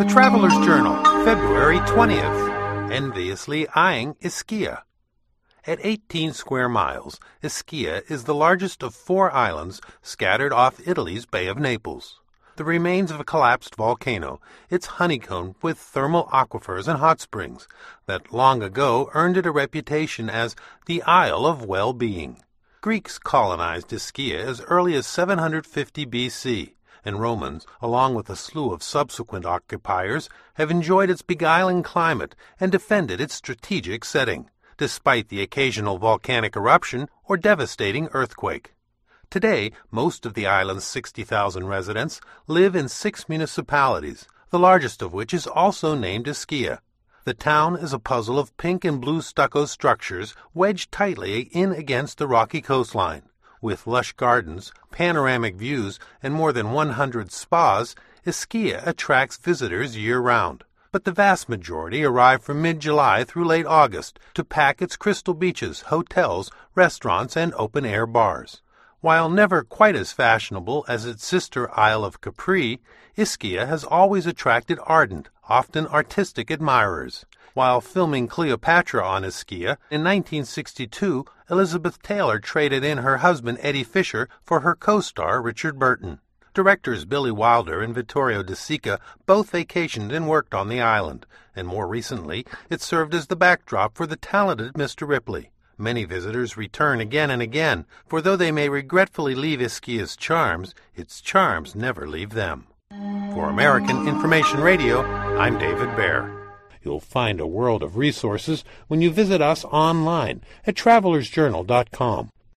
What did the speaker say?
Traveler's Journal, February 20th. Enviously eyeing Ischia. At 18 square miles, Ischia is the largest of 4 islands scattered off Italy's Bay of Naples. The remains of a collapsed volcano, it's honeycombed with thermal aquifers and hot springs that long ago earned it a reputation as the Isle of Well-Being. Greeks colonized Ischia as early as 750 BC, and Romans, along with a slew of subsequent occupiers, have enjoyed its beguiling climate and defended its strategic setting, despite the occasional volcanic eruption or devastating earthquake. Today, most of the island's 60,000 residents live in 6 municipalities, the largest of which is also named Ischia. The town is a puzzle of pink and blue stucco structures wedged tightly in against the rocky coastline. With lush gardens, panoramic views, and more than 100 spas, Ischia attracts visitors year-round. But the vast majority arrive from mid-July through late August to pack its crystal beaches, hotels, restaurants, and open-air bars. While never quite as fashionable as its sister Isle of Capri, Ischia has always attracted ardent, often artistic admirers. While filming Cleopatra on Ischia in 1962, Elizabeth Taylor traded in her husband Eddie Fisher for her co-star Richard Burton. Directors Billy Wilder and Vittorio De Sica both vacationed and worked on the island, and more recently it served as the backdrop for the talented Mr. Ripley. Many visitors return again and again, for though they may regretfully leave Ischia's charms, its charms never leave them. For American Information Radio, I'm David Baer. You'll find a world of resources when you visit us online at travelersjournal.com.